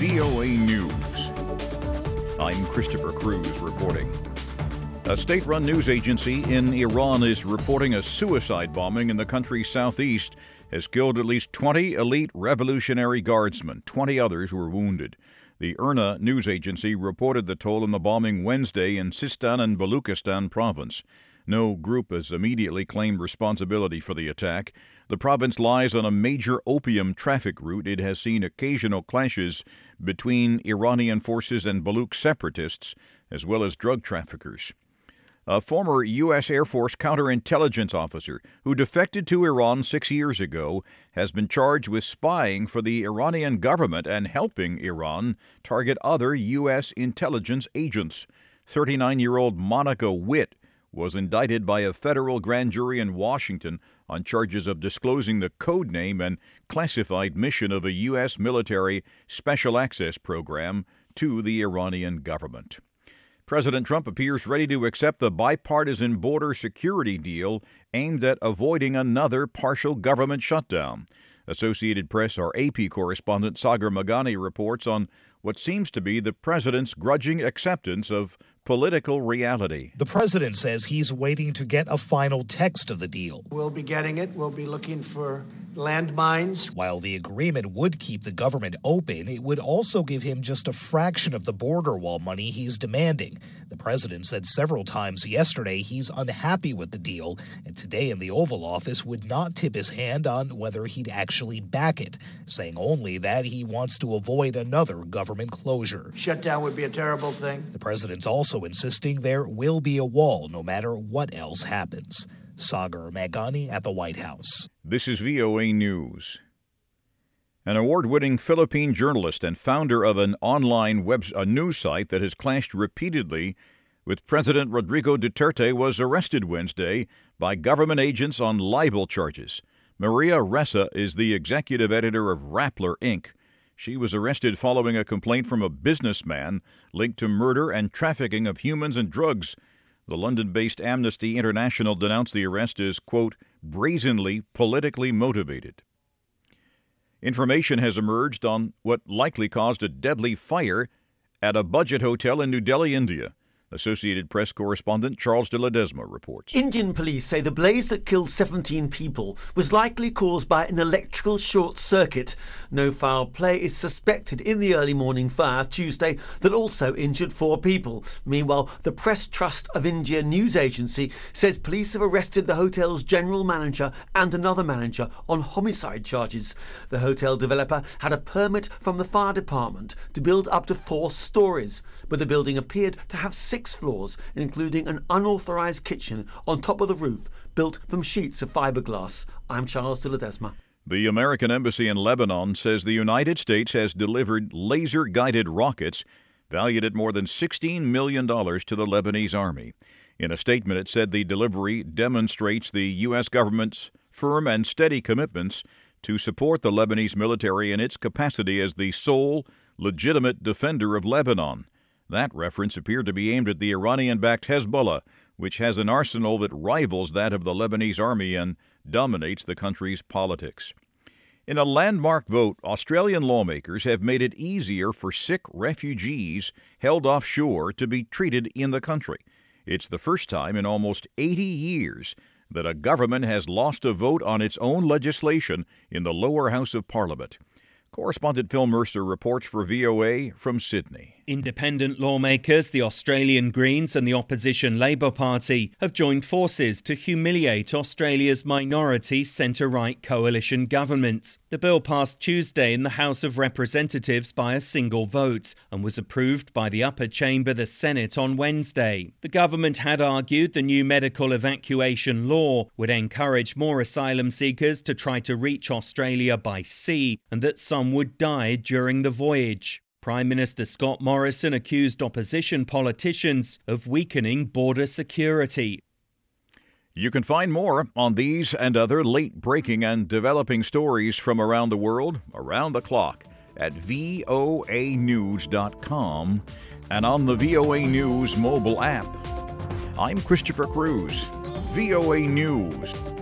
VOA News. I'm Christopher Cruz reporting. A state-run news agency in Iran is reporting a suicide bombing in the country's southeast has killed at least 20 elite Revolutionary Guardsmen. 20 others were wounded. The IRNA news agency reported the toll in the bombing Wednesday in Sistan and Baluchistan province. No group has immediately claimed responsibility for the attack. The province lies on a major opium traffic route. It has seen occasional clashes between Iranian forces and Baluch separatists, as well as drug traffickers. A former U.S. Air Force counterintelligence officer who defected to Iran 6 years ago has been charged with spying for the Iranian government and helping Iran target other U.S. intelligence agents. 39-year-old Monica Witt was indicted by a federal grand jury in Washington on charges of disclosing the code name and classified mission of a U.S. military special access program to the Iranian government. President Trump appears ready to accept the bipartisan border security deal aimed at avoiding another partial government shutdown. Associated Press, our AP correspondent Sagar Meghani reports on what seems to be the president's grudging acceptance of political reality. The president says he's waiting to get a final text of the deal. We'll be getting it. We'll be looking for landmines. While the agreement would keep the government open, it would also give him just a fraction of the border wall money he's demanding. The president said several times yesterday he's unhappy with the deal, and today in the Oval Office would not tip his hand on whether he'd actually back it, saying only that he wants to avoid another government closure. Shutdown would be a terrible thing. The president's also insisting there will be a wall no matter what else happens. Sagar Meghani at the White House. This is VOA News. An award-winning Philippine journalist and founder of an online news site that has clashed repeatedly with President Rodrigo Duterte was arrested Wednesday by government agents on libel charges. Maria Ressa is the executive editor of Rappler, Inc. She was arrested following a complaint from a businessman linked to murder and trafficking of humans and drugs. The London-based Amnesty International denounced the arrest as, quote, brazenly politically motivated. Information has emerged on what likely caused a deadly fire at a budget hotel in New Delhi, India. Associated Press correspondent Charles de Ledesma reports. Indian police say the blaze that killed 17 people was likely caused by an electrical short circuit. No foul play is suspected in the early morning fire Tuesday that also injured 4 people. Meanwhile, the Press Trust of India news agency says police have arrested the hotel's general manager and another manager on homicide charges. The hotel developer had a permit from the fire department to build up to 4 stories, but the building appeared to have 6 floors, including an unauthorized kitchen on top of the roof built from sheets of fiberglass. I'm Charles de Ledesma. The American Embassy in Lebanon says the United States has delivered laser-guided rockets valued at more than $16 million to the Lebanese army. In a statement, it said the delivery demonstrates the U.S. government's firm and steady commitments to support the Lebanese military in its capacity as the sole legitimate defender of Lebanon. That reference appeared to be aimed at the Iranian-backed Hezbollah, which has an arsenal that rivals that of the Lebanese army and dominates the country's politics. In a landmark vote, Australian lawmakers have made it easier for sick refugees held offshore to be treated in the country. It's the first time in almost 80 years that a government has lost a vote on its own legislation in the lower house of Parliament. Correspondent Phil Mercer reports for VOA from Sydney. Independent lawmakers, the Australian Greens and the opposition Labor Party have joined forces to humiliate Australia's minority centre-right coalition government. The bill passed Tuesday in the House of Representatives by a single vote and was approved by the upper chamber, the Senate, on Wednesday. The government had argued the new medical evacuation law would encourage more asylum seekers to try to reach Australia by sea and that some would die during the voyage. Prime Minister Scott Morrison accused opposition politicians of weakening border security. You can find more on these and other late-breaking and developing stories from around the world, around the clock, at voanews.com and on the VOA News mobile app. I'm Christopher Cruz, VOA News.